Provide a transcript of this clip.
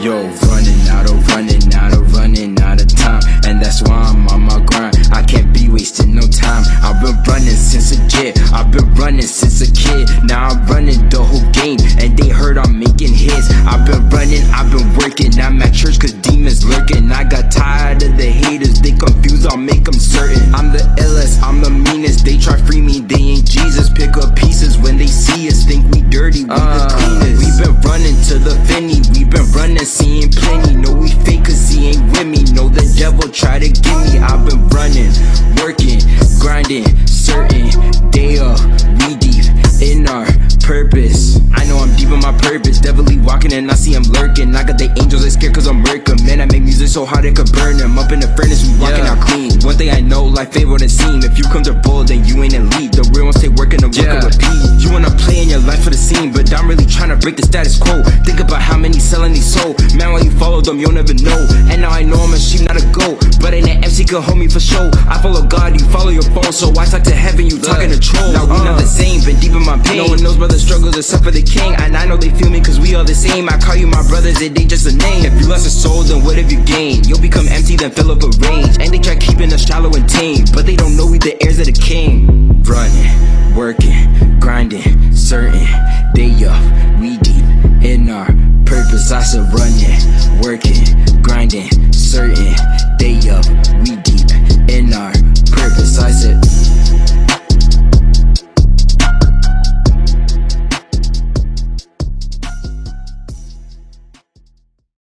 Yo, running out of time, and that's why I'm on my grind. I can't be wasting no time. I've been running since a kid, I've been running since a kid. Now I'm running the whole game, and they heard I'm making hits. I've been running, I've been working. I'm at church cause demons lurking. I got tired of the haters, they confused, I'll make them certain. I'm the illest, I'm the meanest. They try free me, they ain't Jesus. Pick up pieces when they see us, think we dirty, we the cleanest. We been running to the Vinny, we been running, seeing plenty. Know we fake cause he ain't with me. Know the devil try to get me. I've been running, working, grinding, certain. Day up, we deep in our purpose. I know I'm deep in my purpose. Devilly walking and I see him lurking. I got the angels, they scared cause I'm murking. Man, I make music so hard it could burn them. Up in the furnace, we walking out clean. One thing I know, life ain't what it seem. If you come to bold, then you ain't elite. The real ones stay working and working with repeat. You wanna play in your life for the scene, but I'm really trying to break the status quo. Think about how many selling these soul. Man, while you follow them, you'll never know. And now I know I'm a sheep, not a goat. But ain't an MC could hold me for show. I follow God, you follow your phone. So I talk to heaven, you talking to trolls. Now we not the same, been deep in my pain. No one knows about the struggles except for the king. And I know they feel me cause we all the same. I call you my brothers, it ain't just a name. If you lost a soul, then what have you gained? You'll become empty, then fill up a range. And they try keeping us shallow and tame, but they don't know we the heirs of the king. Running, working, grinding, certain. Day up, we deep in our purpose. I said running, working, grinding, certain.